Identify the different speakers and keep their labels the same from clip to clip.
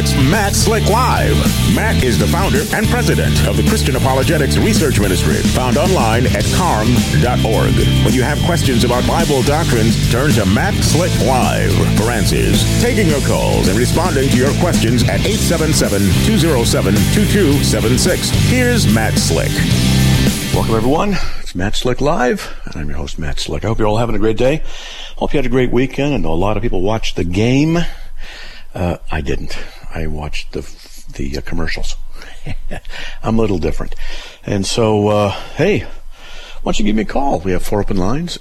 Speaker 1: It's Matt Slick Live. Matt is the founder and president of the Christian Apologetics Research Ministry, found online at carm.org. When you have questions about Bible doctrines, turn to Matt Slick Live for answers. Taking your calls and responding to your questions at 877-207-2276. Here's Matt Slick.
Speaker 2: Welcome, everyone. It's Matt Slick Live, and I'm your host, Matt Slick. I hope you're all having a great day. Hope you had a great weekend. I know a lot of people watched the game. I didn't. I watched the commercials. I'm a little different. And so, hey, why don't you give me a call? We have 4 open lines,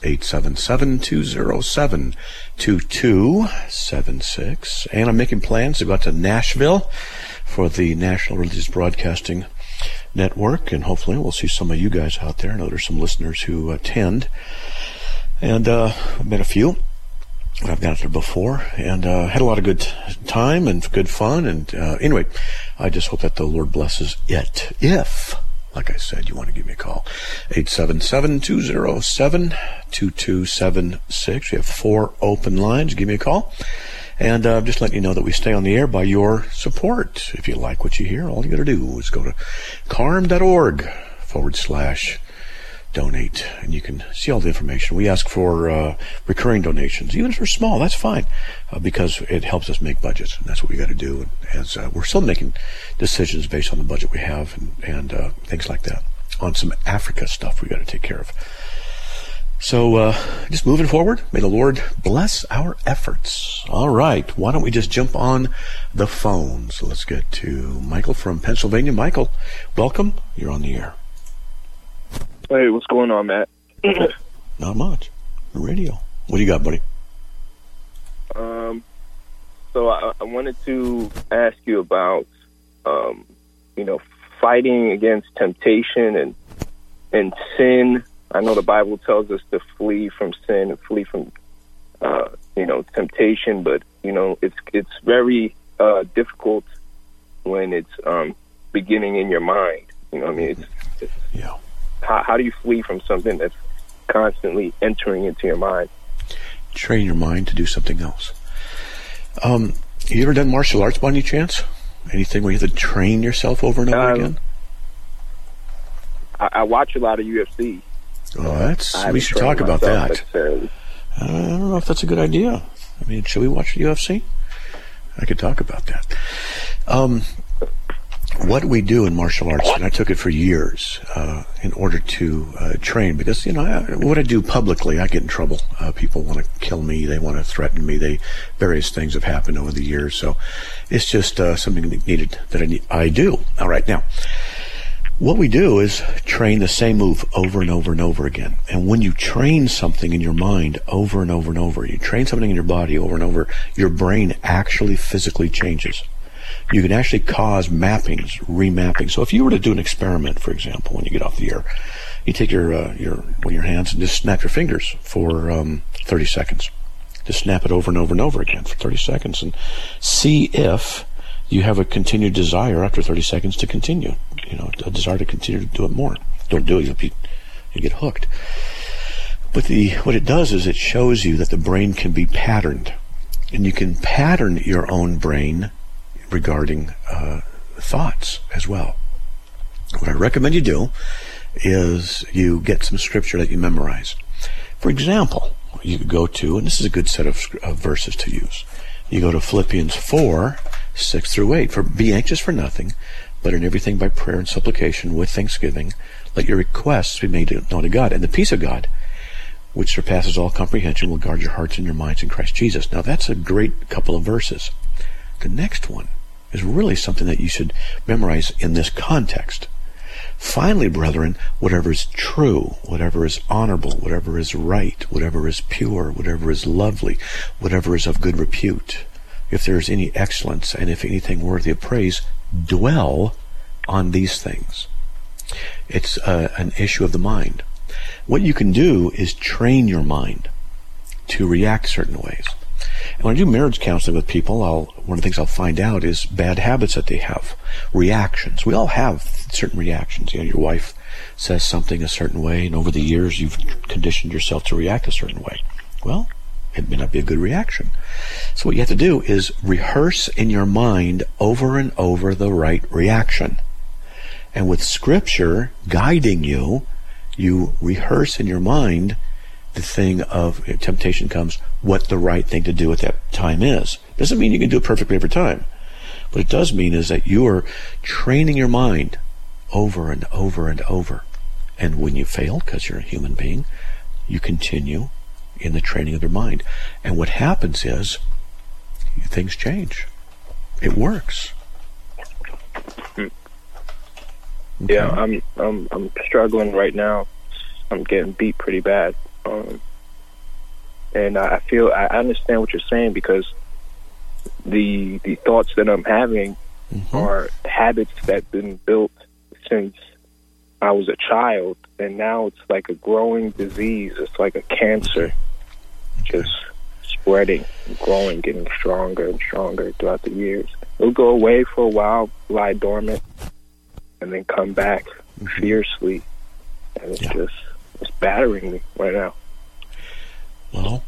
Speaker 2: 877-207-2276. And I'm making plans to go out to Nashville for the National Religious Broadcasting Network, and hopefully we'll see some of you guys out there. I know there's some listeners who attend, and I've met a few. I've got there before, and had a lot of good time and good fun, and anyway, I just hope that the Lord blesses it. If, like I said, you want to give me a call, 877-207-2276. We have 4 open lines. Give me a call. And just letting you know that we stay on the air by your support. If you like what you hear, all you got to do is go to carm.org/donate, and you can see all the information. We ask for recurring donations, even if they're small. That's fine, because it helps us make budgets, and that's what we got to do. And as we're still making decisions based on the budget we have, and things like that. On some Africa stuff we got to take care of. So, just moving forward, may the Lord bless our efforts. All right, why don't we just jump on the phone? So let's get to Michael from Pennsylvania. Michael, welcome. You're on the air.
Speaker 3: Hey, what's going on, Matt?
Speaker 2: Not much. Radio. What do you got, buddy?
Speaker 3: So I wanted to ask you about, fighting against temptation and sin. I know the Bible tells us to flee from sin and flee from, temptation, but, it's very difficult when it's beginning in your mind.
Speaker 2: Yeah.
Speaker 3: How do you flee from something that's constantly entering into your mind?
Speaker 2: Train your mind to do something else. You ever done martial arts by any chance? Anything where you have to train yourself over and over again?
Speaker 3: I watch a lot of UFC.
Speaker 2: Oh, we should talk about that. I don't know if that's a good idea. I mean, should we watch the UFC? I could talk about that. What we do in martial arts, and I took it for years in order to train, because, what I do publicly, I get in trouble. People want to kill me. They want to threaten me. Various things have happened over the years. So it's just something that I do. All right, now, what we do is train the same move over and over and over again. And when you train something in your mind over and over and over, you train something in your body over and over, your brain actually physically changes. You can actually cause mappings, remapping. So if you were to do an experiment, for example, when you get off the air, you take your hands and just snap your fingers for 30 seconds. Just snap it over and over and over again for 30 seconds and see if you have a continued desire after 30 seconds to continue. A desire to continue to do it more. Don't do it, you get hooked. But what it does is it shows you that the brain can be patterned. And you can pattern your own brain regarding thoughts as well. What I recommend you do is you get some scripture that you memorize. For example, you could go to, and this is a good set of verses to use, you go to Philippians 4:6-8. For be anxious for nothing, but in everything by prayer and supplication with thanksgiving, let your requests be made known to God. And the peace of God, which surpasses all comprehension, will guard your hearts and your minds in Christ Jesus. Now that's a great couple of verses. The next one is really something that you should memorize in this context. Finally, brethren, whatever is true, whatever is honorable, whatever is right, whatever is pure, whatever is lovely, whatever is of good repute, if there is any excellence, and if anything worthy of praise, dwell on these things. It's an issue of the mind. What you can do is train your mind to react certain ways. And when I do marriage counseling with people, one of the things I'll find out is bad habits that they have, reactions. We all have certain reactions. Your wife says something a certain way, and over the years you've conditioned yourself to react a certain way. Well, it may not be a good reaction. So what you have to do is rehearse in your mind over and over the right reaction. And with Scripture guiding you, you rehearse in your mind the thing of, if temptation comes, what the right thing to do at that time is. Doesn't mean you can do it perfectly every time. What it does mean is that you are training your mind over and over and over. And when you fail, because you're a human being, you continue in the training of your mind. And what happens is things change. It works.
Speaker 3: Okay. Yeah, I'm struggling right now. I'm getting beat pretty bad. And I understand what you're saying, because the thoughts that I'm having are habits that've been built since I was a child, and now it's like a growing disease. It's like a cancer, just spreading, growing, getting stronger and stronger throughout the years. It'll go away for a while, lie dormant, and then come back fiercely, and it's battering me right now.
Speaker 2: Well,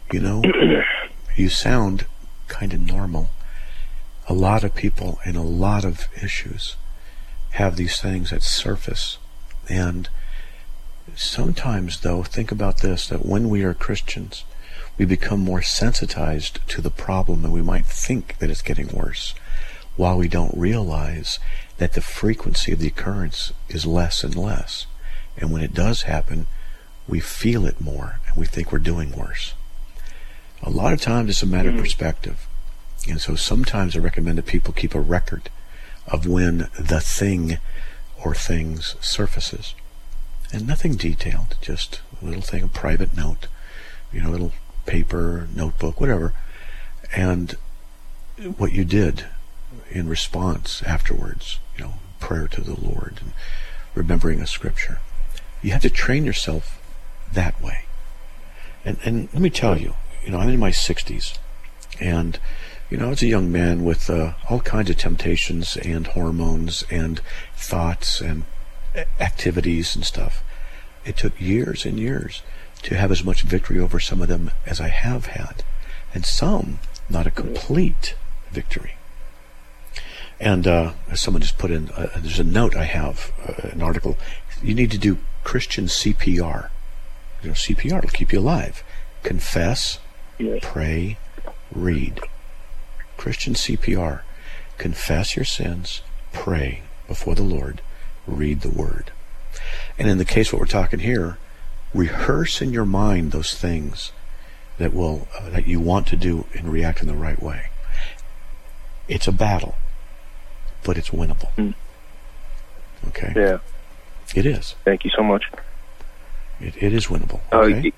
Speaker 2: you sound kind of normal. A lot of people in a lot of issues have these things that surface. And sometimes, though, think about this, that when we are Christians, we become more sensitized to the problem, and we might think that it's getting worse, while we don't realize that the frequency of the occurrence is less and less. And when it does happen, we feel it more, and we think we're doing worse. A lot of times it's a matter of perspective. And so sometimes I recommend that people keep a record of when the thing or things surfaces. And nothing detailed, just a little thing, a private note, a little paper, notebook, whatever. And what you did in response afterwards, prayer to the Lord and remembering a scripture. You have to train yourself that way. And let me tell you, I'm in my 60s, and I was a young man with all kinds of temptations and hormones and thoughts and activities and stuff. It took years and years to have as much victory over some of them as I have had, and some not a complete victory. And as someone just put in, there's a note I have, an article. You need to do Christian CPR. CPR will keep you alive. Confess, pray, read. Christian CPR. Confess your sins, pray before the Lord, read the Word. And in the case of what we're talking here, rehearse in your mind those things that that you want to do and react in the right way. It's a battle, but it's winnable. Okay?
Speaker 3: Yeah.
Speaker 2: It is.
Speaker 3: Thank you so much.
Speaker 2: It is winnable. Okay?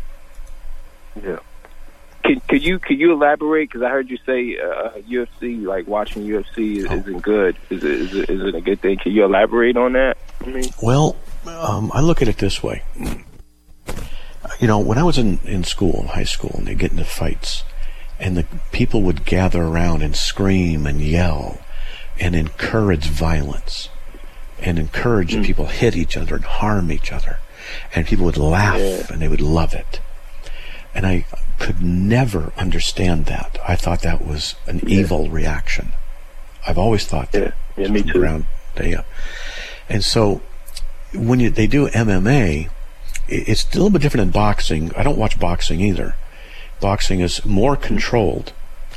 Speaker 3: Yeah. Could you elaborate? Because I heard you say UFC, like watching UFC isn't good. Is it a good thing? Can you elaborate on that for me?
Speaker 2: Well, I look at it this way. When I was in school, high school, and they get into fights, and the people would gather around and scream and yell and encourage violence and encourage people hit each other and harm each other, and people would laugh and they would love it. And I could never understand that. I thought that was an evil reaction. I've always thought that.
Speaker 3: Yeah, me too.
Speaker 2: And so when they do MMA, it's a little bit different than boxing. I don't watch boxing either. Boxing is more controlled.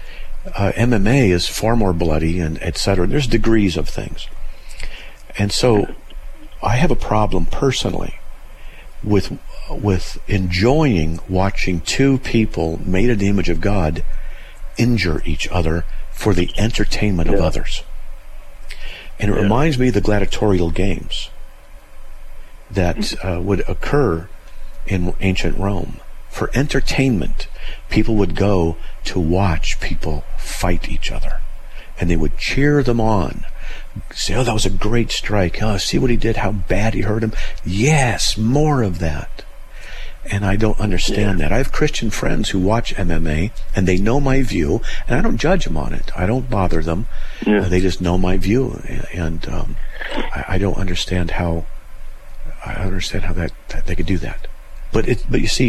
Speaker 2: MMA is far more bloody and etc. There's degrees of things. And so I have a problem personally with enjoying watching two people made in the image of God injure each other for the entertainment of others. And it reminds me of the gladiatorial games that would occur in ancient Rome. For entertainment, people would go to watch people fight each other, and they would cheer them on. Say, oh, that was a great strike. Oh, see what he did, how bad he hurt him. Yes, more of that. And I don't understand that. I have Christian friends who watch MMA, and they know my view, and I don't judge them on it. I don't bother them. They just know my view, and I don't understand how. I understand how that they could do that. But you see,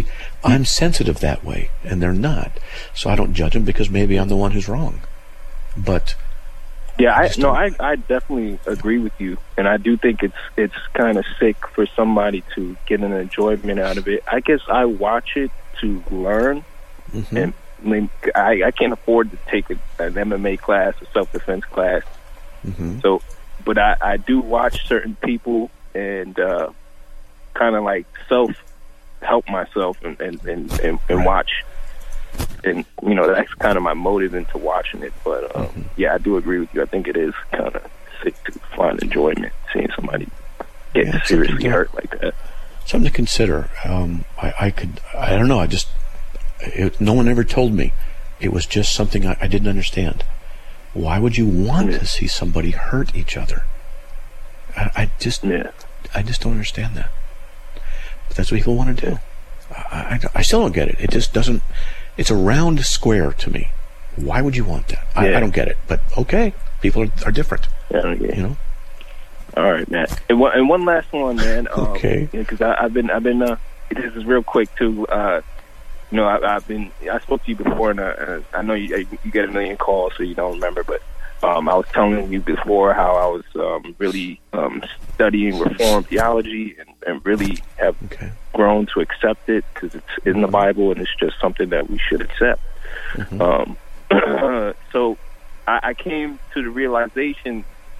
Speaker 2: I'm sensitive that way, and they're not. So I don't judge them because maybe I'm the one who's wrong. But
Speaker 3: yeah, I definitely agree with you, and I do think it's kind of sick for somebody to get an enjoyment out of it. I guess I watch it to learn, and I can't afford to take an MMA class, a self-defense class. So, but I do watch certain people and kind of like help myself and watch. And, that's kind of my motive into watching it. But, yeah, I do agree with you. I think it is kind of sick to find enjoyment seeing somebody get seriously hurt like that.
Speaker 2: Something to consider. I don't know. No one ever told me. It was just something I didn't understand. Why would you want to see somebody hurt each other? I just don't understand that. But that's what people want to do. I still don't get it. It just doesn't. It's a round square to me. Why would you want that? I don't get it. But okay, people are different.
Speaker 3: Yeah, All right, Matt. And one last one, man.
Speaker 2: Okay.
Speaker 3: Because I've been. This is real quick too. I spoke to you before, and I know you get a million calls, so you don't remember. But I was telling you before how I was really studying Reformed theology and really have grown to accept it because it's in the Bible and it's just something that we should accept. So I came to the realization,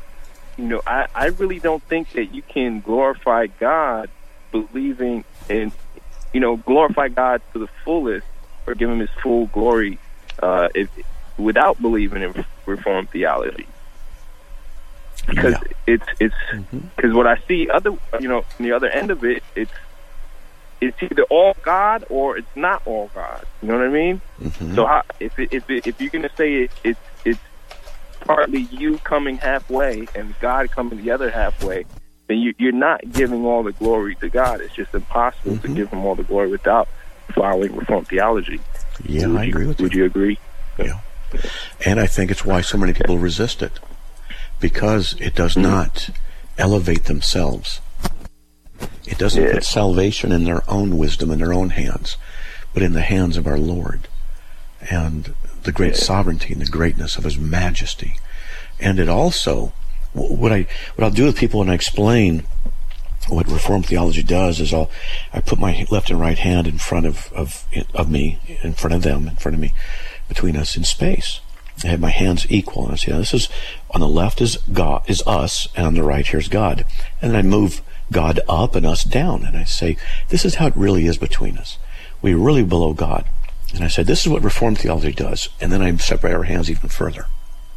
Speaker 3: I really don't think that you can glorify God believing in, glorify God to the fullest or give him his full glory without believing in Reformed theology. Because it's because what I see on the other end of it, it's either all God or it's not all God. You know what I mean? So if you're gonna say it's partly you coming halfway and God coming the other halfway, then you're not giving all the glory to God. It's just impossible to give him all the glory without following Reformed theology.
Speaker 2: Yeah, I agree with you.
Speaker 3: Would you agree?
Speaker 2: Yeah. And I think it's why so many people resist it, because it does not elevate themselves. It doesn't put salvation in their own wisdom, in their own hands, but in the hands of our Lord and the great sovereignty and the greatness of his majesty. And it also, what I'll do with people when I explain what Reformed theology does is I put my left and right hand in front of me, in front of them, in front of me, between us in space. I have my hands equal, and I say, this is, on the left is God, is us, and on the right here's God. And then I move God up and us down, and I say, this is how it really is between us. We're really below God. And I said, this is what Reformed theology does. And then I separate our hands even further.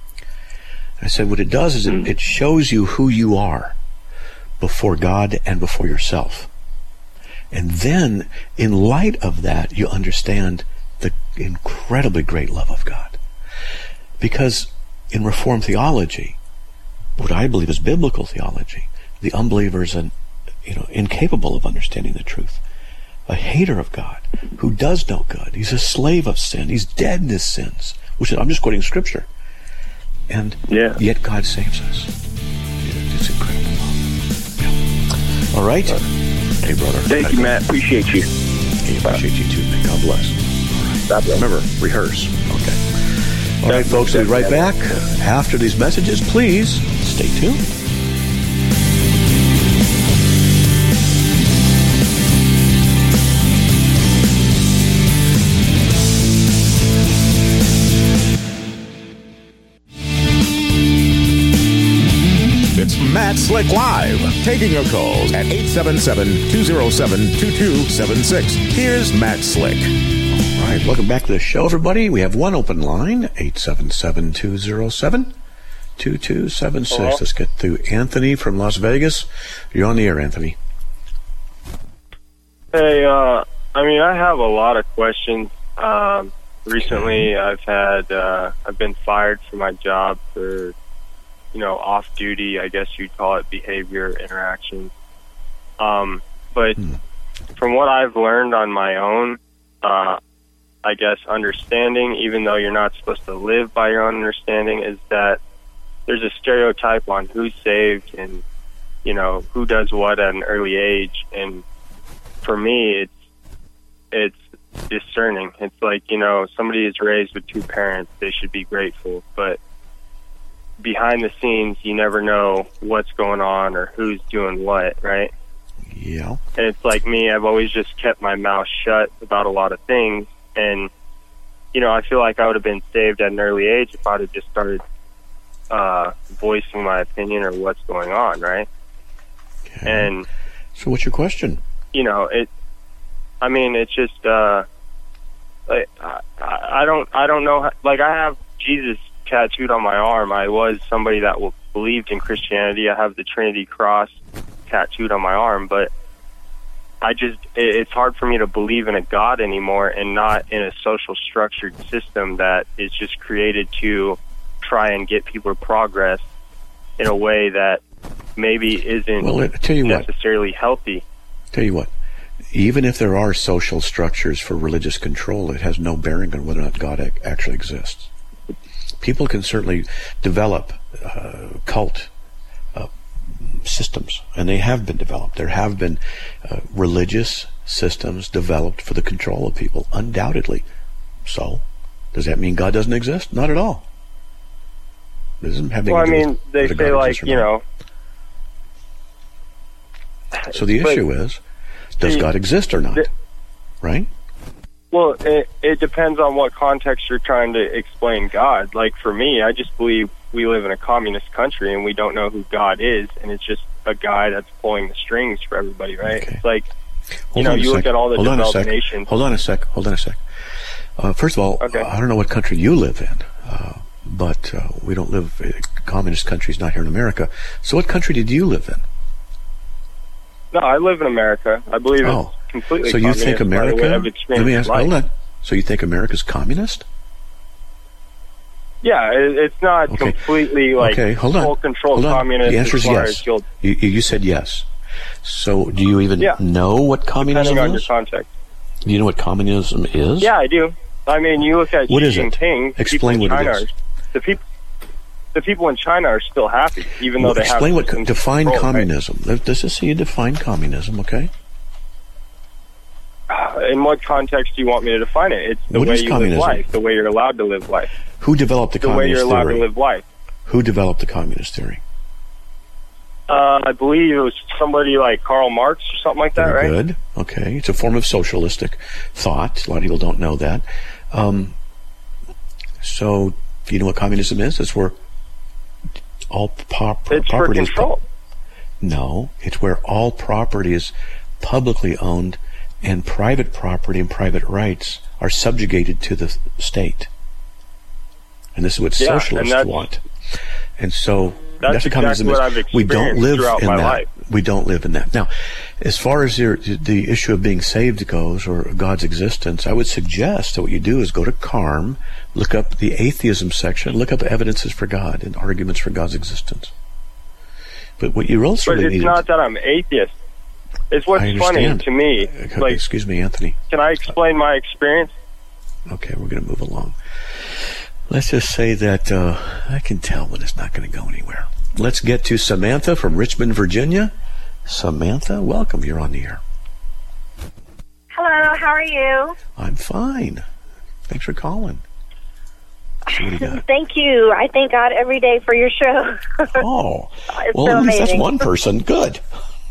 Speaker 2: I said, what it does is it shows you who you are before God and before yourself. And then, in light of that, you understand the incredibly great love of God. Because in Reformed theology, what I believe is biblical theology, the unbeliever is incapable of understanding the truth. A hater of God, who does no good. He's a slave of sin. He's dead in his sins. Which is, I'm just quoting scripture. And yet God saves us. It's incredible love. Yeah. All right. Hey, brother.
Speaker 3: Thank you, Matt. Appreciate you.
Speaker 2: Hey, appreciate you too, man. God bless. All right.
Speaker 3: God bless.
Speaker 2: Remember, rehearse. Okay. All right, folks, we'll be right back. After these messages, please stay tuned.
Speaker 1: Matt Slick Live, taking your calls at 877-207-2276. Here's Matt Slick.
Speaker 2: All right, welcome back to the show, everybody. We have one open line, 877-207-2276.
Speaker 4: Hello?
Speaker 2: Let's get to Anthony from Las Vegas. You're on the air, Anthony.
Speaker 4: Hey, I have a lot of questions. Recently, I've been fired from my job for off duty, I guess you'd call it, behavior interactions. But from what I've learned on my own, I guess understanding, even though you're not supposed to live by your own understanding, is that there's a stereotype on who's saved and, who does what at an early age. And for me, it's discerning. It's like, somebody is raised with two parents, they should be grateful, but behind the scenes, you never know what's going on or who's doing what, right?
Speaker 2: Yeah.
Speaker 4: And it's like me, I've always just kept my mouth shut about a lot of things, and I feel like I would have been saved at an early age if I'd have just started voicing my opinion or what's going on, right?
Speaker 2: Okay.
Speaker 4: And
Speaker 2: so what's your question?
Speaker 4: It's just like I don't know. Like, I have Jesus tattooed on my arm. I was somebody that believed in Christianity. I have the Trinity cross tattooed on my arm, but it's hard for me to believe in a God anymore, and not in a social structured system that is just created to try and get people to progress in a way that maybe isn't necessarily healthy.
Speaker 2: Tell you what, even if there are social structures for religious control, it has no bearing on whether or not God actually exists. People can certainly develop cult systems, and they have been developed. There have been religious systems developed for the control of people, undoubtedly. So, does that mean God doesn't exist? Not at all. It doesn't have anything to do with
Speaker 4: they say, like,
Speaker 2: So the issue is, does God exist or not? Right?
Speaker 4: Well, it depends on what context you're trying to explain God. Like, for me, I just believe we live in a communist country and we don't know who God is, and it's just a guy that's pulling the strings for everybody, right? Okay. It's like, you look at all the developed nations.
Speaker 2: Hold on a sec. First of all, okay. I don't know what country you live in, but we don't live in communist countries, not here in America. So what country did you live in?
Speaker 4: No, I live in America. I believe it's completely.
Speaker 2: So you think America? Let me ask. Hold on. So you think America's communist?
Speaker 4: Yeah, it's not completely full control communist.
Speaker 2: The answer is yes. You said yes. So do you even know what communism
Speaker 4: Depending on
Speaker 2: is?
Speaker 4: your context.
Speaker 2: Do you know what communism is?
Speaker 4: Yeah, I do. I mean, you look at
Speaker 2: what
Speaker 4: Xi
Speaker 2: is it?
Speaker 4: Jinping.
Speaker 2: Explain what
Speaker 4: China
Speaker 2: it is.
Speaker 4: The people in China are still happy, even though they have.
Speaker 2: Explain what define communism. Right? Let's just see you define communism, okay?
Speaker 4: In what context do you want me to define it? It's the way you live life, the way you're allowed to live life.
Speaker 2: Who developed the communist theory?
Speaker 4: The way you're allowed to live life.
Speaker 2: Who developed the communist theory?
Speaker 4: I believe it was somebody like Karl Marx or something like that, right?
Speaker 2: Good. Okay. It's a form of socialistic thought. A lot of people don't know that. So, do you know what communism is? It's where all property
Speaker 4: is... It's for control.
Speaker 2: No. It's where all property is publicly owned, and private property and private rights are subjugated to the state. And this is what socialists want. And so that's what communism is. We don't live in that. Life. We don't live in that. Now, as far as the issue of being saved goes, or God's existence, I would suggest that what you do is go to CARM, look up the atheism section, look up evidences for God and arguments for God's existence. But what you also need...
Speaker 4: But it's not that I'm atheist. It's what's funny to me.
Speaker 2: Like, excuse me, Anthony.
Speaker 4: Can I explain my experience?
Speaker 2: Okay, we're going to move along. Let's just say that I can tell when it's not going to go anywhere. Let's get to Samantha from Richmond, Virginia. Samantha, welcome. You're on the air.
Speaker 5: Hello, how are you?
Speaker 2: I'm fine. Thanks for calling. So what do you got?
Speaker 5: Thank you. I thank God every day for your show.
Speaker 2: Oh,
Speaker 5: it's
Speaker 2: well,
Speaker 5: so
Speaker 2: at least
Speaker 5: amazing.
Speaker 2: That's one person. Good.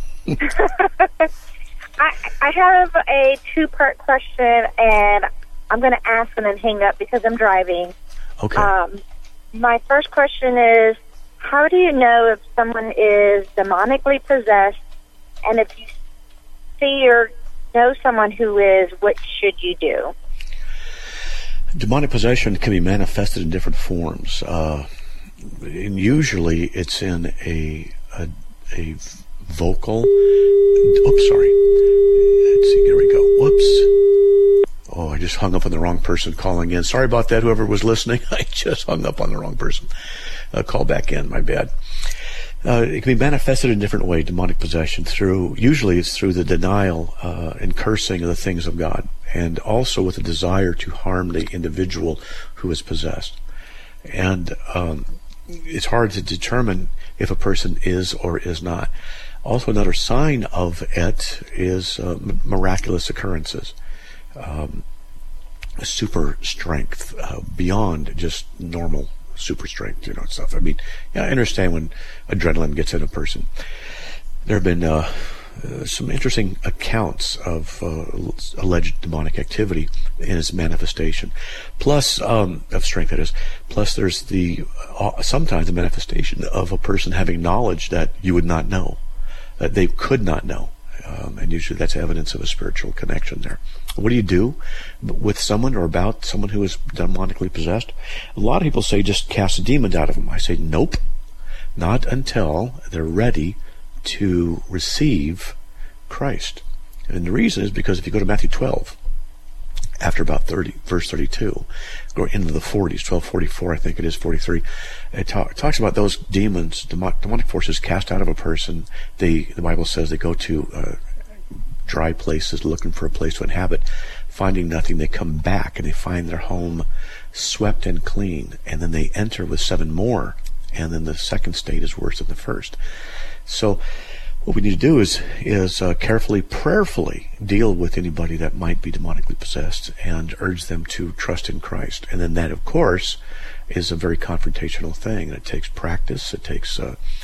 Speaker 5: I have a two-part question, and I'm going to ask and then hang up because I'm driving.
Speaker 2: Okay.
Speaker 5: My first question is, how do you know if someone is demonically possessed? And if you see or know someone who is, what should you do?
Speaker 2: Demonic possession can be manifested in different forms. And usually it's in a vocal... Oops, sorry. Let's see, here we go. Whoops. Oh, I just hung up on the wrong person calling in. Sorry about that, whoever was listening. I just hung up on the wrong person. Call back in, my bad. It can be manifested in a different way, demonic possession, usually it's through the denial and cursing of the things of God, and also with a desire to harm the individual who is possessed. And it's hard to determine if a person is or is not. Also, another sign of it is miraculous occurrences. super strength beyond just normal super strength, stuff. I mean, yeah, I understand when adrenaline gets in a person. There have been some interesting accounts of alleged demonic activity in its manifestation, plus of strength, that is. Plus, there's sometimes the manifestation of a person having knowledge that you would not know, that they could not know, and usually that's evidence of a spiritual connection there. What do you do with someone or about someone who is demonically possessed? A lot of people say just cast the demons out of them. I say nope, not until they're ready to receive Christ. And the reason is because if you go to Matthew 12, after about verse 32, go into the 40s, 12:44, I think it is, 43, it talks about those demons, demonic forces cast out of a person. The Bible says they go to dry places looking for a place to inhabit. Finding nothing, they come back and they find their home swept and clean, and then they enter with 7 more, and then the second state is worse than the first. So what we need to do is carefully, prayerfully deal with anybody that might be demonically possessed and urge them to trust in Christ. And then that, of course, is a very confrontational thing. It takes practice. It takes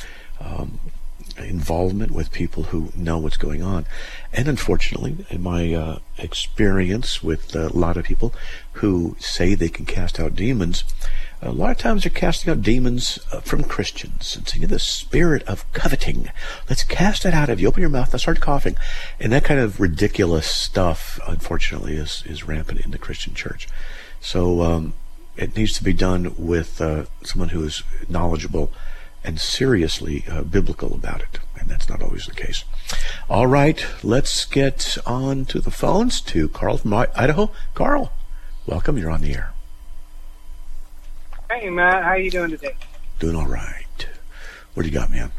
Speaker 2: involvement with people who know what's going on. And unfortunately, in my experience with a lot of people who say they can cast out demons, a lot of times they're casting out demons from Christians and saying, the spirit of coveting, let's cast it out of you. Open your mouth and start coughing. And that kind of ridiculous stuff, unfortunately, is rampant in the Christian church. So it needs to be done with someone who is knowledgeable and seriously biblical about it. And that's not always the case. All right, let's get on to the phones to Carl from Idaho. Carl, welcome. You're on the air.
Speaker 6: Hey, Matt. How you doing today?
Speaker 2: Doing all right. What do you got, man?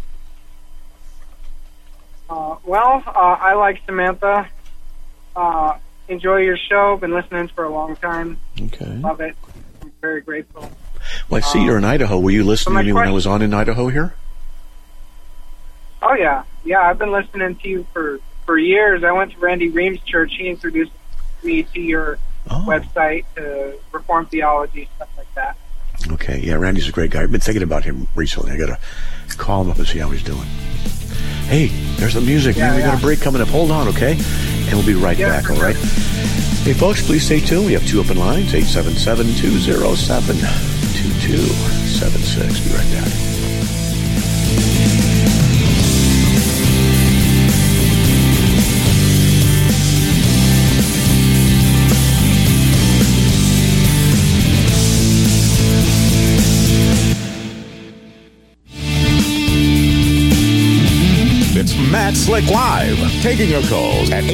Speaker 6: I like Samantha. Enjoy your show. Been listening for a long time.
Speaker 2: Okay.
Speaker 6: Love it. I'm very grateful.
Speaker 2: Well, I see you're in Idaho. Were you listening to me when I was on in Idaho here?
Speaker 6: Oh, yeah. Yeah, I've been listening to you for years. I went to Randy Reams' church. He introduced me to your website, to Reformed theology, stuff like that.
Speaker 2: Okay, yeah, Randy's a great guy. I've been thinking about him recently. I got to call him up and see how he's doing. Hey, there's the music, man. We got a break coming up. Hold on, okay? And we'll be right back, all right? Hey, folks, please stay tuned. We have 2 open lines, 877-207-2276. Be right back.
Speaker 1: Matt Slick Live, taking your calls at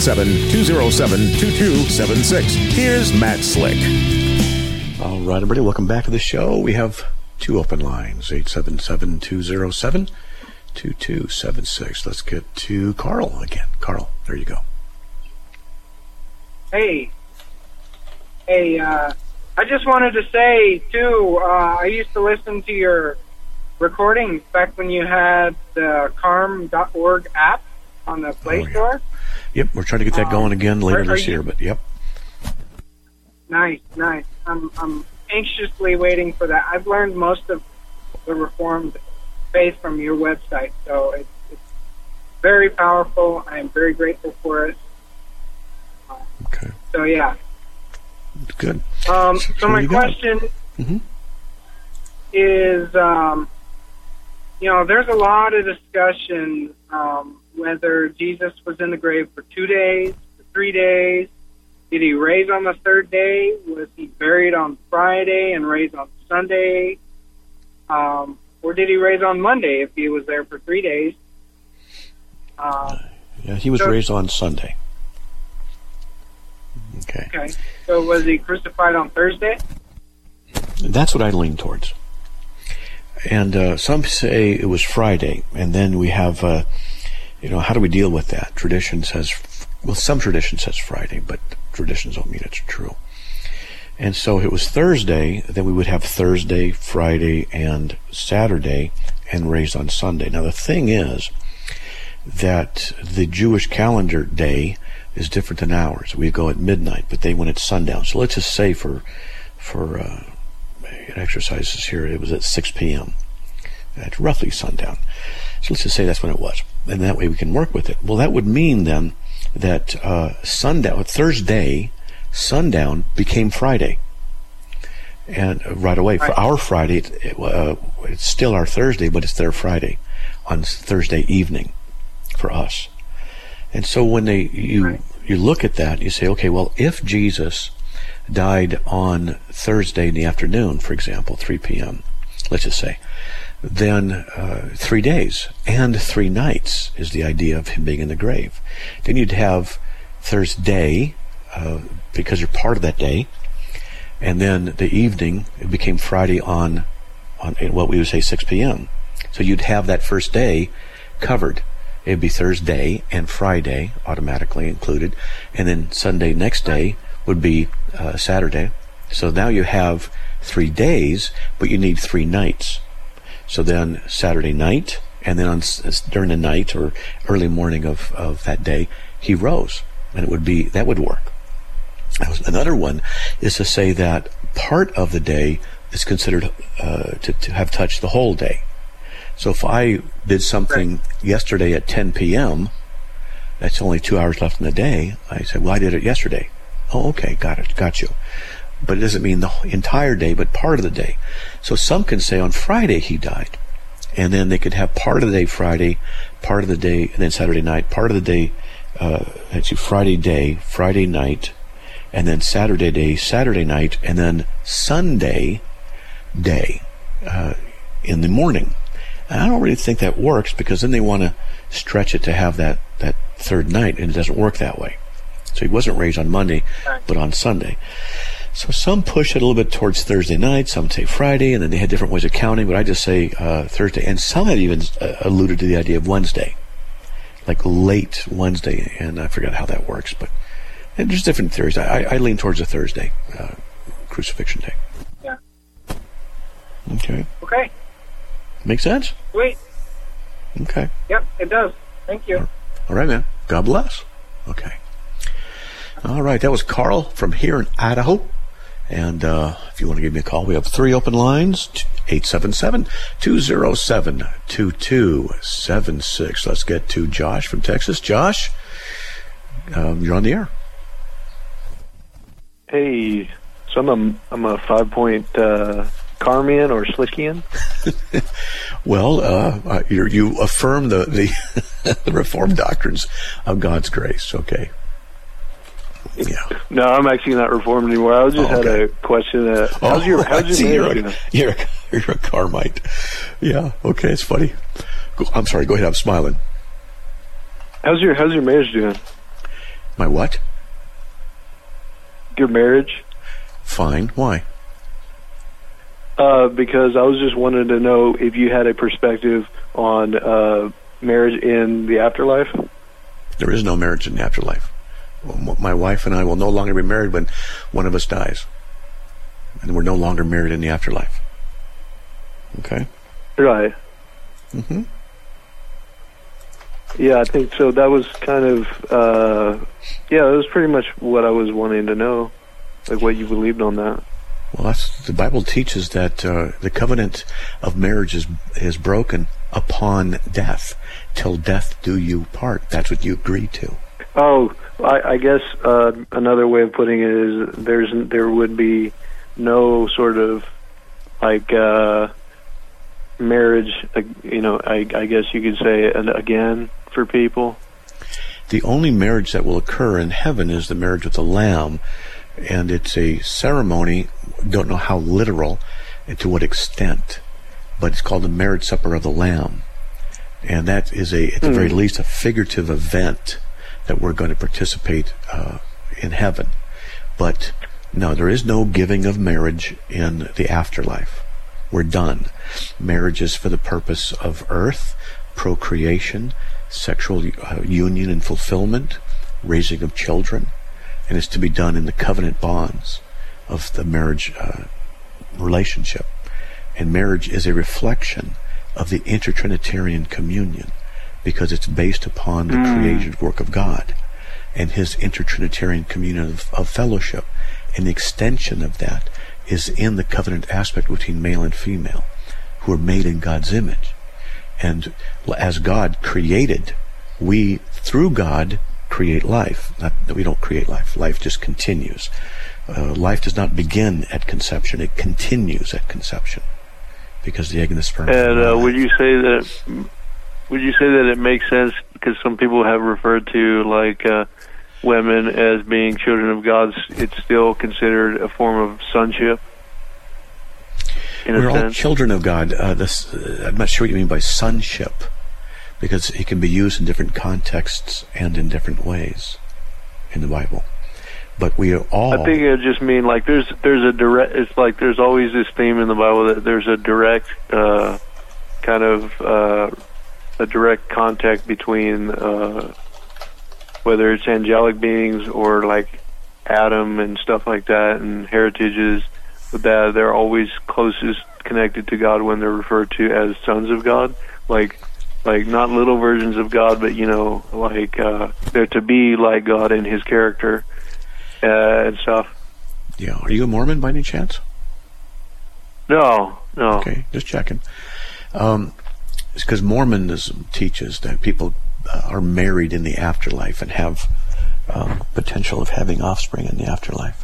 Speaker 1: 877-207-2276. Here's Matt Slick.
Speaker 2: All right, everybody, welcome back to the show. We have 2 open lines, 877-207-2276. Let's get to Carl again. Carl, there you go.
Speaker 6: Hey, I just wanted to say, too, I used to listen to your recordings back when you had the carm.org app on the Play Store.
Speaker 2: Yep, we're trying to get that going again later this year, but yep.
Speaker 6: Nice. I'm anxiously waiting for that. I've learned most of the Reformed faith from your website, so it's very powerful. I am very grateful for it.
Speaker 2: Okay.
Speaker 6: So, yeah.
Speaker 2: Good.
Speaker 6: So my question is, there's a lot of discussion whether Jesus was in the grave for 2 days, for 3 days. Did he raise on the 3rd day? Was he buried on Friday and raised on Sunday? Or did he raise on Monday if he was there for 3 days?
Speaker 2: Yeah, he was raised on Sunday. Okay.
Speaker 6: So was he crucified on Thursday?
Speaker 2: That's what I lean towards. And some say it was Friday, and then we have, how do we deal with that? Tradition says, some tradition says Friday, but traditions don't mean it's true. And so if it was Thursday, then we would have Thursday, Friday, and Saturday, and raised on Sunday. Now the thing is that the Jewish calendar day is different than ours. We go at midnight, but they went at sundown. So let's just say for exercises here, it was at 6 p.m. at roughly sundown. So let's just say that's when it was, and that way we can work with it. Well, that would mean then that Thursday, sundown became Friday, and right away for our Friday, it's still our Thursday, but it's their Friday on Thursday evening for us. And so when you look at that, you say, okay, well, if Jesus died on Thursday in the afternoon, for example, 3 p.m., let's just say, then 3 days and 3 nights is the idea of him being in the grave. Then you'd have Thursday, because you're part of that day, and then the evening, it became Friday on what we would say 6 p.m. So you'd have that first day covered. It'd be Thursday and Friday automatically included, and then Sunday next day would be Saturday. So now you have 3 days, but you need 3 nights. So then Saturday night, and then during the night or early morning of that day, he rose, and that would work. Another one is to say that part of the day is considered to have touched the whole day. So if I did something yesterday at 10 p.m., that's only 2 hours left in the day. I said, well, I did it yesterday. Oh, okay, got you. But it doesn't mean the entire day, but part of the day. So some can say on Friday he died, and then they could have part of the day Friday, part of the day, and then Saturday night, part of the day, Friday day, Friday night, and then Saturday day, Saturday night, and then Sunday day in the morning. And I don't really think that works, because then they want to stretch it to have that third night, and it doesn't work that way. So he wasn't raised on Monday, but on Sunday. So some push it a little bit towards Thursday night, some say Friday, and then they had different ways of counting, but I just say Thursday. And some had even alluded to the idea of Wednesday, like late Wednesday, and I forgot how that works, but there's different theories. I lean towards a Thursday, crucifixion day.
Speaker 6: Yeah.
Speaker 2: Okay.
Speaker 6: Okay.
Speaker 2: Make sense?
Speaker 6: Sweet.
Speaker 2: Okay.
Speaker 6: Yep, it does. Thank you.
Speaker 2: All right, man. God bless. Okay. All right, that was Carl from here in Idaho. And if you want to give me a call, we have 3 open lines, 877-207-2276. Let's get to Josh from Texas. Josh, you're on the air.
Speaker 7: Hey, so I'm a 5-point Carmian or Slickian.
Speaker 2: Well, you affirm the the Reformed doctrines of God's grace. Okay. Yeah.
Speaker 7: No, I'm actually not Reformed anymore. I just had a question. How's your marriage doing?
Speaker 2: You're a Carmite. Yeah. Okay. It's funny. I'm sorry. Go ahead. I'm smiling.
Speaker 7: How's your marriage doing?
Speaker 2: My what?
Speaker 7: Your marriage.
Speaker 2: Fine. Why?
Speaker 7: Because I was just wanting to know if you had a perspective on marriage in the afterlife.
Speaker 2: There is no marriage in the afterlife. My wife and I will no longer be married when one of us dies. And we're no longer married in the afterlife. Okay?
Speaker 7: Right.
Speaker 2: Mm-hmm.
Speaker 7: Yeah, I think so. That was kind of, that was pretty much what I was wanting to know, like what you believed on that.
Speaker 2: Well, the Bible teaches that the covenant of marriage is broken upon death. Till death do you part. That's what you agreed to.
Speaker 7: Oh, I guess another way of putting it is there would be no sort of like marriage. I guess you could say again for people.
Speaker 2: The only marriage that will occur in heaven is the marriage with the Lamb, and it's a ceremony. Don't know how literal and to what extent, but it's called the marriage supper of the Lamb, and that is at the very least a figurative event that we're going to participate in heaven. But no, there is no giving of marriage in the afterlife. We're done. Marriage is for the purpose of earth, procreation, sexual union and fulfillment, raising of children, and it's to be done in the covenant bonds of the marriage relationship. And marriage is a reflection of the intertrinitarian communion, because it's based upon the created work of God. and his intertrinitarian communion of fellowship. And the extension of that is in the covenant aspect between male and female, who are made in God's image. And as God created, we, through God, create life. Not that we don't create life. Life just continues. Life does not begin at conception. It continues at conception, because the egg and the sperm.
Speaker 7: And would you say that it makes sense, because some people have referred to like women as being children of God? It's still considered a form of sonship.
Speaker 2: We're all children of God. I'm not sure what you mean by sonship, because it can be used in different contexts and in different ways in the Bible. But we are all.
Speaker 7: I think it just mean like there's a direct. It's like there's always this theme in the Bible that there's a direct kind of a direct contact between whether it's angelic beings or like Adam and stuff like that, and heritages. That they're always closest connected to God when they're referred to as sons of God, like not little versions of God, but like they're to be like God in His character and stuff.
Speaker 2: Yeah, are you a Mormon by any chance?
Speaker 7: No.
Speaker 2: Okay, just checking. It's because Mormonism teaches that people are married in the afterlife and have potential of having offspring in the afterlife.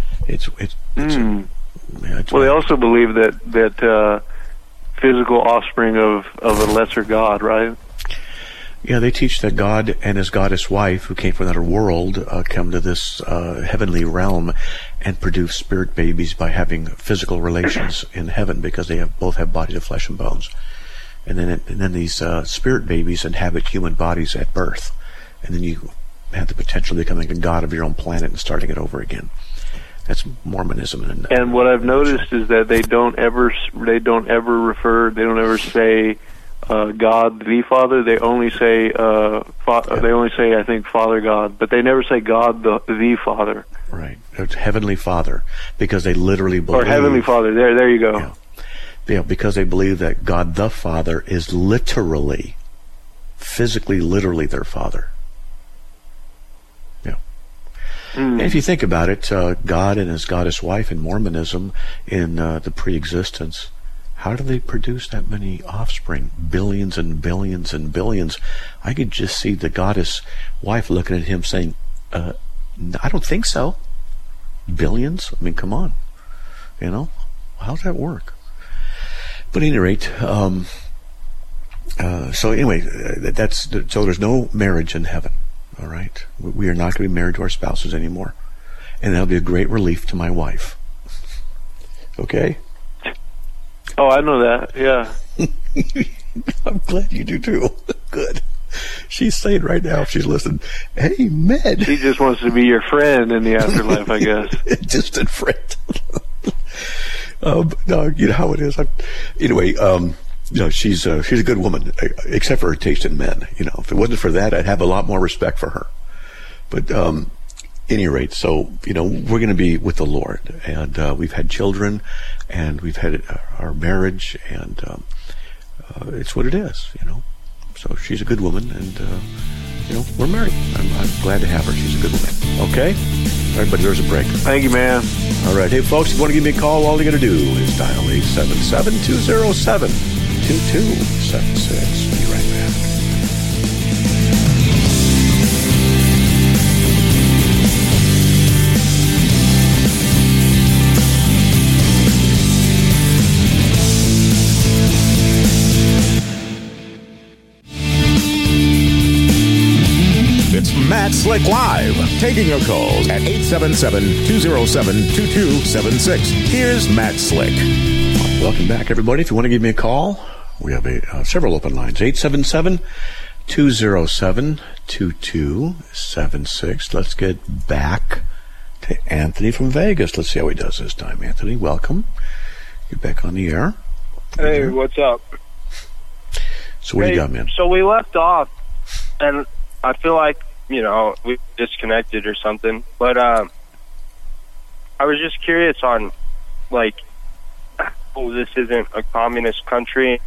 Speaker 7: Well, they also believe that physical offspring of a lesser God, right?
Speaker 2: Yeah, they teach that God and his goddess wife, who came from another world, come to this heavenly realm and produce spirit babies by having physical relations in heaven, because they both have bodies of flesh and bones. And then these spirit babies inhabit human bodies at birth, and then you have the potential of becoming a god of your own planet and starting it over again. That's Mormonism.
Speaker 7: And what I've noticed is that they don't ever say God the Father. They only say I think Father God, but they never say God the Father.
Speaker 2: Right. It's Heavenly Father, because they literally believe.
Speaker 7: Or Heavenly Father. There you go.
Speaker 2: Yeah, because they believe that God the Father is literally, physically, literally their Father. And if you think about it, God and his goddess wife in Mormonism, in the pre-existence, how do they produce that many offspring? Billions and billions and billions. I could just see the goddess wife looking at him saying, I don't think so. Billions? I mean, come on. How's that work? But at any rate, so anyway, so there's no marriage in heaven. All right, we are not going to be married to our spouses anymore, and that'll be a great relief to my wife. Okay.
Speaker 7: Oh, I know that. Yeah.
Speaker 2: I'm glad you do too. Good. She's saying right now, if she's listening, amen.
Speaker 7: She just wants to be your friend in the afterlife, I guess.
Speaker 2: Distant friend. No, you know how it is. Anyway. She's a good woman, except for her taste in men. If it wasn't for that, I'd have a lot more respect for her. But any rate, so we're going to be with the Lord, and we've had children, and we've had our marriage, and it's what it is. So she's a good woman, and we're married. I'm glad to have her. She's a good woman. Okay, all right, but there's a break.
Speaker 7: Thank you, man.
Speaker 2: All right, hey folks, if you want to give me a call, all you got to do is dial 877-207-2276. Be right back.
Speaker 1: It's Matt Slick Live, taking your calls at 877-207-2276. Here's Matt Slick.
Speaker 2: Welcome back, everybody. If you want to give me a call, we have several open lines. 877-207-2276. Let's get back to Anthony from Vegas. Let's see how he does this time. Anthony, welcome. You're back on the air.
Speaker 4: Hey, what's up?
Speaker 2: So what do you got, man?
Speaker 4: So we left off, and I feel like, we disconnected or something. But I was just curious on, like, this isn't a communist country.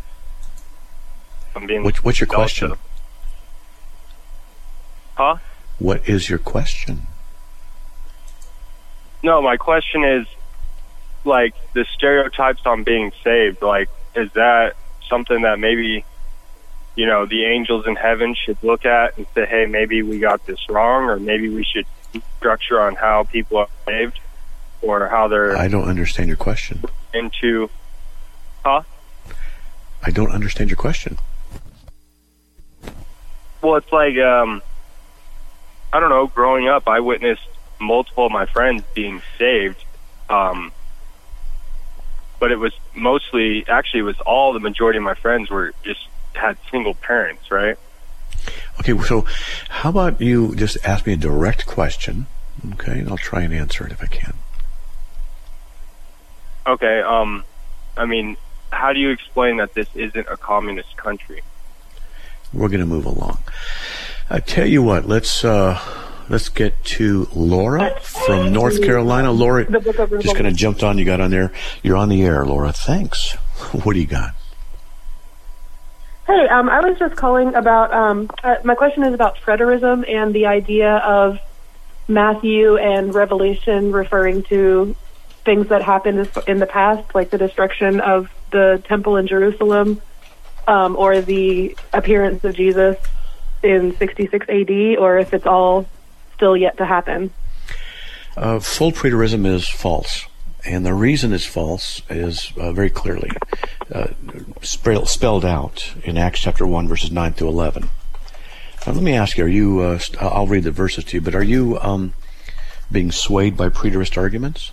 Speaker 2: What's your question?
Speaker 4: Huh?
Speaker 2: What is your question?
Speaker 4: No, my question is, like, the stereotypes on being saved, like, is that something that maybe, you know, the angels in heaven should look at and say, hey, maybe we got this wrong, or maybe we should structure on how people are saved, or how they're...
Speaker 2: I don't understand your question.
Speaker 4: Into... Huh?
Speaker 2: I don't understand your question.
Speaker 4: Well, it's like, I don't know, growing up, I witnessed multiple of my friends being saved, but it was mostly, actually, it was all, the majority of my friends were just had single parents, right?
Speaker 2: Okay, so how about you just ask me a direct question, okay, and I'll try and answer it if I can.
Speaker 4: Okay, I mean, how do you explain that this isn't a communist country?
Speaker 2: We're going to move along. I tell you what, let's get to Laura from North Carolina. Laura, just kind of jumped on. You got on there. You're on the air, Laura. Thanks. What do you got?
Speaker 8: Hey, I was just calling about, my question is about preterism and the idea of Matthew and Revelation referring to things that happened in the past, like the destruction of the temple in Jerusalem, or the appearance of Jesus in 66 AD, or if it's all still yet to happen.
Speaker 2: Full preterism is false. And the reason it's false is very clearly spelled out in Acts chapter 1, verses 9 through 11. Now, let me ask you, are you, I'll read the verses to you, but are you being swayed by preterist arguments?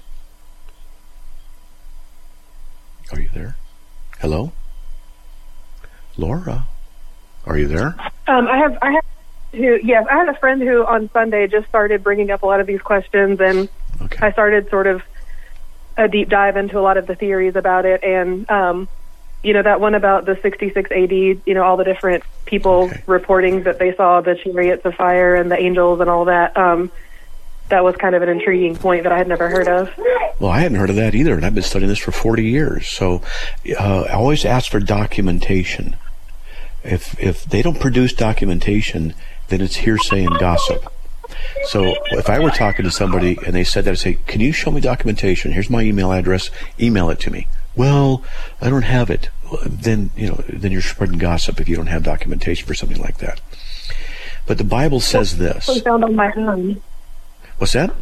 Speaker 2: Are you there? Hello? Laura? Are you there?
Speaker 8: I have a friend who on Sunday just started bringing up a lot of these questions, and I started sort of a deep dive into a lot of the theories about it, and that one about the 66 AD, all the different people reporting that they saw the chariots of fire and the angels and all that. That was kind of an intriguing point that I had never heard of.
Speaker 2: Well, I hadn't heard of that either, and I've been studying this for 40 years. So I always ask for documentation. If they don't produce documentation, then it's hearsay and gossip. So if I were talking to somebody and they said that, I'd say, can you show me documentation? Here's my email address. Email it to me. Well, I don't have it. Then you're spreading gossip if you don't have documentation for something like that. But the Bible says this.
Speaker 8: I found on my own.
Speaker 2: What's that?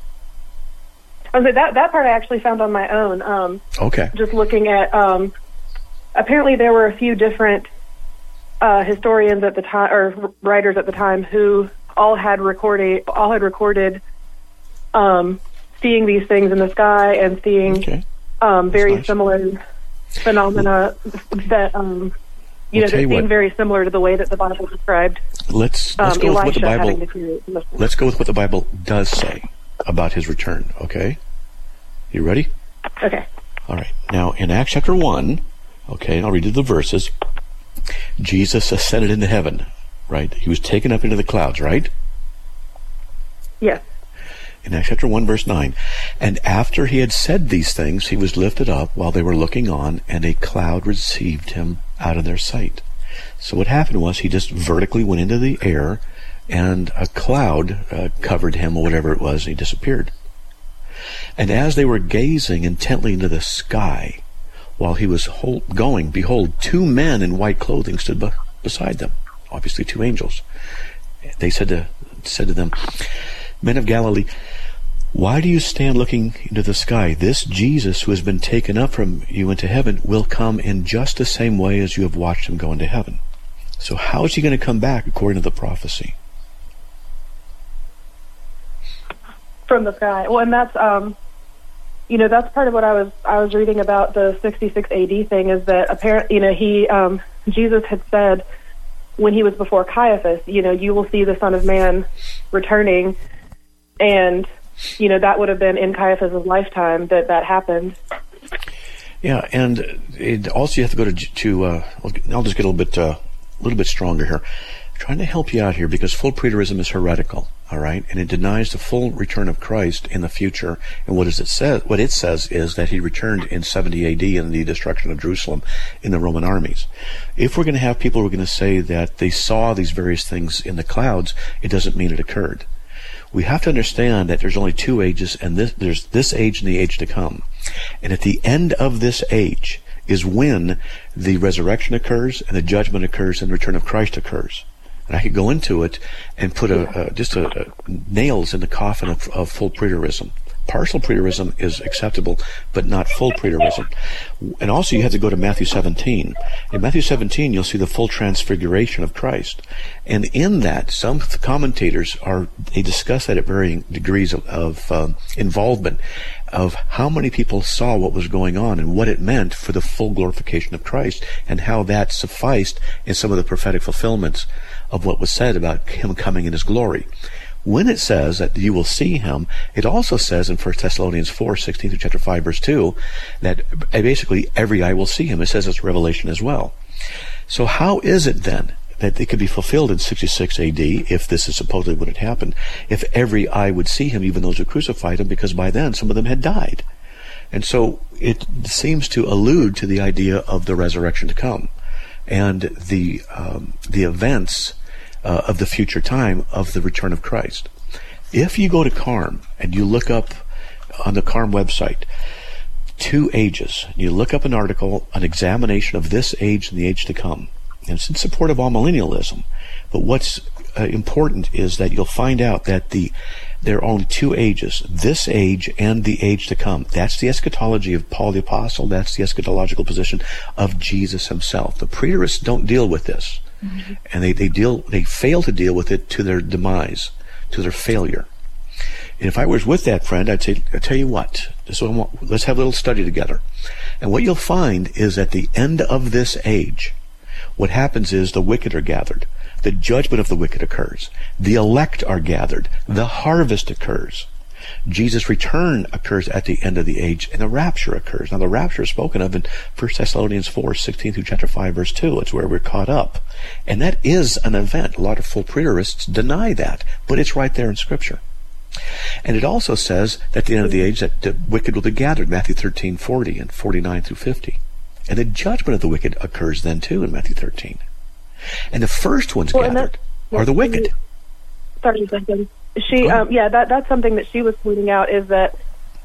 Speaker 8: That part I actually found on my own.
Speaker 2: Okay.
Speaker 8: Just looking at, apparently there were a few different historians at the time, or writers at the time, who all had recorded seeing these things in the sky and seeing very similar phenomena that that seem very similar to the way that the Bible described.
Speaker 2: Let's go with what the Bible. Let's go with what the Bible does say about his return. Okay, you ready?
Speaker 8: Okay.
Speaker 2: All right. Now in Acts chapter 1, okay, I'll read you the verses. Jesus ascended into heaven, right? He was taken up into the clouds, right?
Speaker 8: Yes.
Speaker 2: In Acts chapter 1, verse 9, and after he had said these things, he was lifted up while they were looking on, and a cloud received him out of their sight. So what happened was he just vertically went into the air, and a cloud covered him, or whatever it was, and he disappeared. And as they were gazing intently into the sky, while he was going, behold, two men in white clothing stood beside them, obviously two angels. They said to them, Men of Galilee, why do you stand looking into the sky? This Jesus who has been taken up from you into heaven will come in just the same way as you have watched him go into heaven. So how is he going to come back according to the prophecy?
Speaker 8: From the sky. Well, and that's that's part of what I was reading about the 66 AD thing, is that apparently Jesus had said when he was before Caiaphas, you will see the Son of Man returning, and that would have been in Caiaphas' lifetime that happened.
Speaker 2: Yeah, and also you have to go to I'll just get a little bit stronger here. trying to help you out here because full preterism is heretical, all right? And it denies the full return of Christ in the future. And what it says is that he returned in 70 AD in the destruction of Jerusalem in the Roman armies. If we're going to have people who are going to say that they saw these various things in the clouds, it doesn't mean it occurred. We have to understand that there's only two ages, and there's this age and the age to come. And at the end of this age is when the resurrection occurs and the judgment occurs and the return of Christ occurs. And I could go into it and put nails in the coffin of full preterism. Partial preterism is acceptable, but not full preterism. And also you have to go to Matthew 17. In Matthew 17, you'll see the full transfiguration of Christ. And in that, some commentators they discuss that at varying degrees of involvement of how many people saw what was going on and what it meant for the full glorification of Christ and how that sufficed in some of the prophetic fulfillments of what was said about him coming in his glory. When it says that you will see him, it also says in 1 Thessalonians 4, 16 through chapter 5, verse 2, that basically every eye will see him. It says it's Revelation as well. So how is it then that it could be fulfilled in 66 AD, if this is supposedly what had happened, if every eye would see him, even those who crucified him, because by then some of them had died? And so it seems to allude to the idea of the resurrection to come and the events of the future time of the return of Christ. If you go to CARM and you look up on the CARM website 2 ages, you look up an article, an examination of this age and the age to come, and it's in support of amillennialism. But what's important is that you'll find out that there are only 2 ages, this age and the age to come. That's the eschatology of Paul the Apostle. That's the eschatological position of Jesus himself. The preterists don't deal with this. Mm-hmm. And they fail to deal with it to their demise, to their failure. And if I was with that friend, I'd tell you what, let's have a little study together. And what you'll find is at the end of this age, what happens is the wicked are gathered. The judgment of the wicked occurs. The elect are gathered. The harvest occurs. Jesus' return occurs at the end of the age, and the rapture occurs. Now, the rapture is spoken of in 1 Thessalonians 4, 16 through chapter 5, verse 2. It's where we're caught up. And that is an event. A lot of full preterists deny that, but it's right there in Scripture. And it also says that at the end of the age that the wicked will be gathered, Matthew 13, 40 and 49 through 50. And the judgment of the wicked occurs then, too, in Matthew 13. And the first ones gathered are the wicked.
Speaker 8: Sorry, second. That's something that she was pointing out, is that,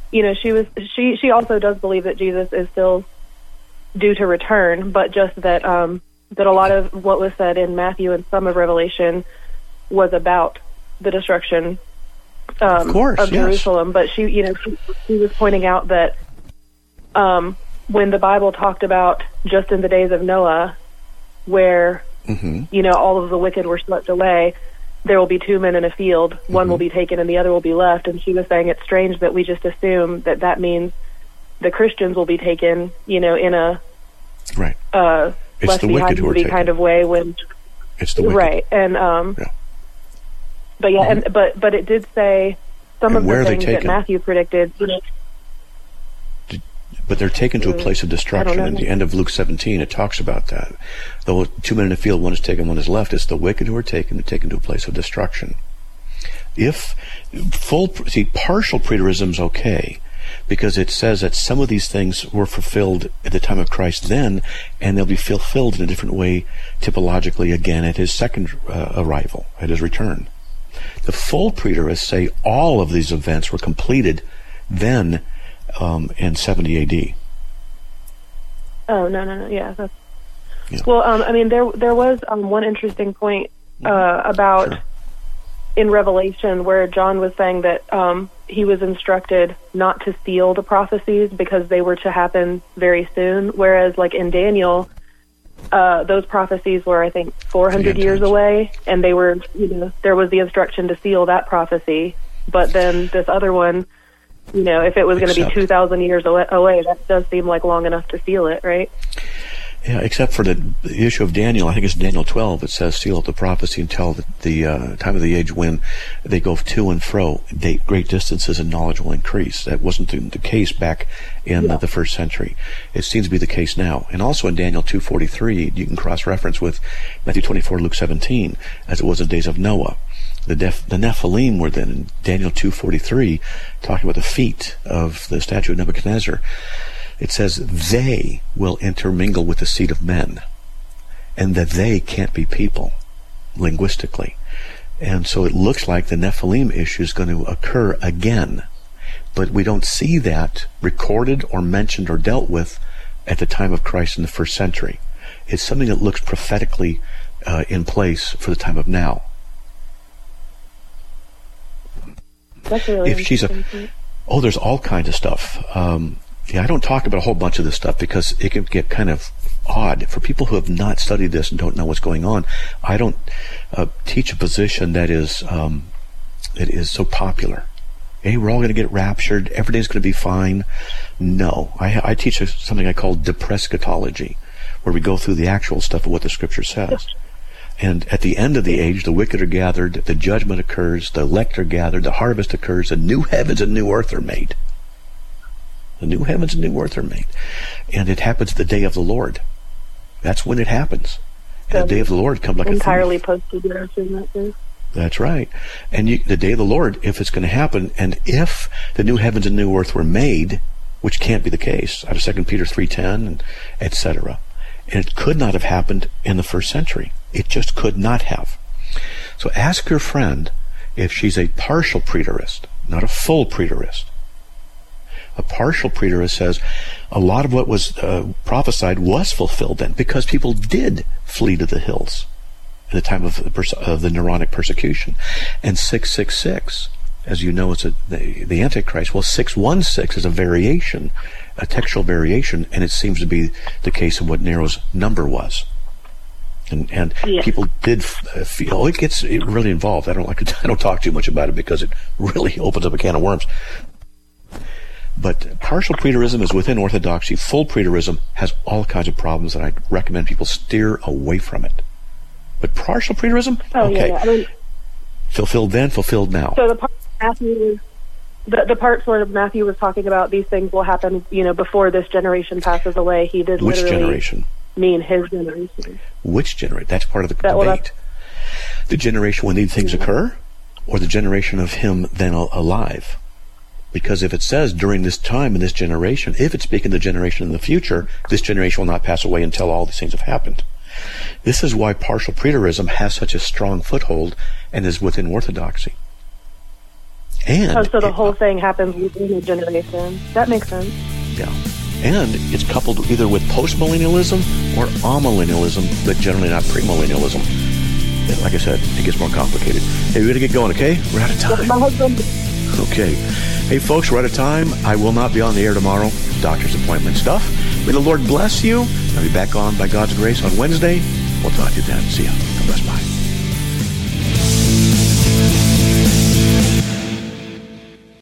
Speaker 8: she also does believe that Jesus is still due to return, but just that that a lot of what was said in Matthew and some of Revelation was about the destruction of Jerusalem. But she was pointing out that when the Bible talked about just in the days of Noah, where all of the wicked were swept away, there will be 2 men in a field, one will be taken and the other will be left. And she was saying it's strange that we just assume that means the Christians will be taken, in a left behind to be kind of way, when
Speaker 2: it's the wicked.
Speaker 8: Right. And but it did say some of the things that Matthew predicted.
Speaker 2: But they're taken to a place of destruction. In the end of Luke 17, it talks about that. Though 2 men in a field, one is taken, one is left, it's the wicked who are taken to a place of destruction. Partial preterism is okay, because it says that some of these things were fulfilled at the time of Christ then, and they'll be fulfilled in a different way, typologically, again at his second arrival, at his return. The full preterists say all of these events were completed then, in 70 AD.
Speaker 8: Oh, no. Yeah. Well, there was one interesting point about in Revelation where John was saying that he was instructed not to seal the prophecies because they were to happen very soon, whereas like in Daniel, those prophecies were, I think, 400 years away, and they were, there was the instruction to seal that prophecy. But then this other one, if it was going to be 2,000 years away, that does seem like long enough to seal it, right?
Speaker 2: Yeah, except for the issue of Daniel. I think it's Daniel 12. It says, seal up the prophecy until the time of the age when they go to and fro. Great distances and knowledge will increase. That wasn't the case back in the first century. It seems to be the case now. And also in Daniel 2:43, you can cross-reference with Matthew 24, Luke 17, as it was in the days of Noah. The Nephilim were then in Daniel 2:43, talking about the feet of the statue of Nebuchadnezzar. It says they will intermingle with the seed of men, and that they can't be people, linguistically. And so it looks like the Nephilim issue is going to occur again. But we don't see that recorded or mentioned or dealt with at the time of Christ in the first century. It's something that looks prophetically in place for the time of now.
Speaker 8: That's really interesting.
Speaker 2: There's all kinds of stuff. I don't talk about a whole bunch of this stuff because it can get kind of odd. For people who have not studied this and don't know what's going on, I don't teach a position that is so popular. Hey, we're all going to get raptured. Everything's going to be fine. No. I teach something I call deprescatology, where we go through the actual stuff of what the Scripture says. And at the end of the age, the wicked are gathered, the judgment occurs, the elect are gathered, the harvest occurs, and new heavens and new earth are made. The new heavens and new earth are made. And it happens the day of the Lord. That's when it happens. And the day of the Lord comes like
Speaker 8: entirely
Speaker 2: a thief.
Speaker 8: Post-tribulation, that is.
Speaker 2: That's right. And the day of the Lord, if it's going to happen, and if the new heavens and new earth were made, which can't be the case, out of 2 Peter 3:10, and etc., and it could not have happened in the first century. It just could not have. So ask your friend if she's a partial preterist, not a full preterist. A partial preterist says a lot of what was prophesied was fulfilled then, because people did flee to the hills at the time of the Neronic persecution. And 666, as you know, it's the Antichrist. Well, 616 is a variation, a textual variation, and it seems to be the case of what Nero's number was. And people did feel it gets really involved. I don't talk too much about it because it really opens up a can of worms. But partial preterism is within orthodoxy. Full preterism has all kinds of problems, and I recommend people steer away from it. But partial preterism, fulfilled then, fulfilled now.
Speaker 8: So the part sort of Matthew was talking about, these things will happen, before this generation passes away. He did
Speaker 2: Which
Speaker 8: literally
Speaker 2: generation?
Speaker 8: Mean his generation.
Speaker 2: Which generation? That's part of the debate. The generation when these things occur, or the generation of him then alive? Because if it says during this time in this generation, if it's speaking the generation in the future, this generation will not pass away until all these things have happened. This is why partial preterism has such a strong foothold and is within orthodoxy. And
Speaker 8: so the whole thing happens within a generation. That makes sense.
Speaker 2: Yeah. And it's coupled either with postmillennialism or amillennialism, but generally not premillennialism. Like I said, it gets more complicated. Hey, we got to get going, okay? We're out of time.
Speaker 8: My husband.
Speaker 2: Okay. Hey, folks, we're out of time. I will not be on the air tomorrow. Doctor's appointment stuff. May the Lord bless you. I'll be back on by God's grace on Wednesday. We'll talk to you then. See ya. God bless. Bye.